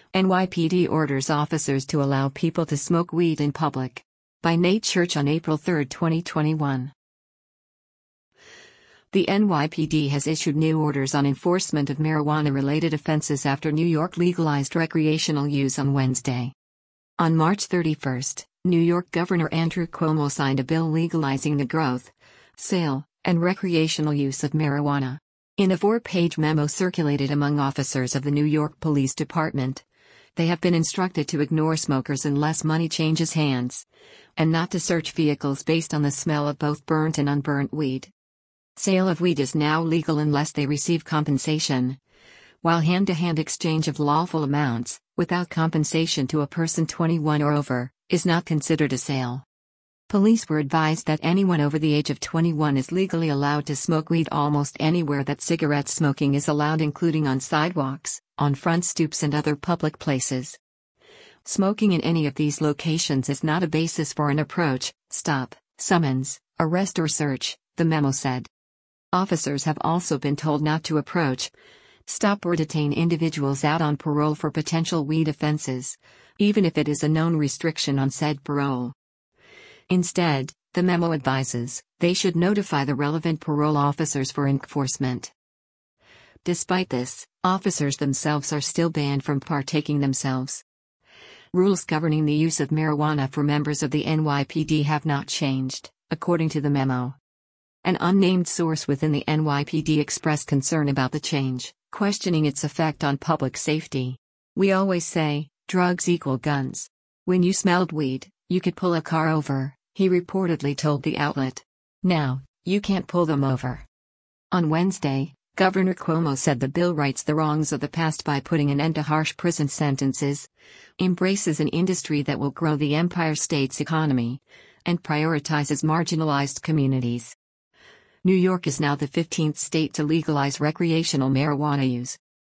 NYPD orders officers to allow people to smoke weed in public. By Nate Church on April 3, 2021. The NYPD has issued new orders on enforcement of marijuana-related offenses after New York legalized recreational use on Wednesday. On March 31, New York Governor Andrew Cuomo signed a bill legalizing the growth, sale, and recreational use of marijuana. In a 4-page memo circulated among officers of the New York Police Department, they have been instructed to ignore smokers unless money changes hands, and not to search vehicles based on the smell of both burnt and unburnt weed. Sale of weed is now legal unless they receive compensation, while hand-to-hand exchange of lawful amounts, without compensation to a person 21 or over, is not considered a sale. Police were advised that anyone over the age of 21 is legally allowed to smoke weed almost anywhere that cigarette smoking is allowed, including on sidewalks, on front stoops and other public places. Smoking in any of these locations is not a basis for an approach, stop, summons, arrest or search, the memo said. Officers have also been told not to approach, stop or detain individuals out on parole for potential weed offenses, even if it is a known restriction on said parole. Instead, the memo advises, they should notify the relevant parole officers for enforcement. Despite this, officers themselves are still banned from partaking themselves. Rules governing the use of marijuana for members of the NYPD have not changed, according to the memo. An unnamed source within the NYPD expressed concern about the change, questioning its effect on public safety. "We always say, drugs equal guns. When you smelled weed, you could pull a car over," he reportedly told the outlet. "Now, you can't pull them over." On Wednesday, Governor Cuomo said the bill rights the wrongs of the past by putting an end to harsh prison sentences, embraces an industry that will grow the Empire State's economy, and prioritizes marginalized communities. New York is now the 15th state to legalize recreational marijuana use.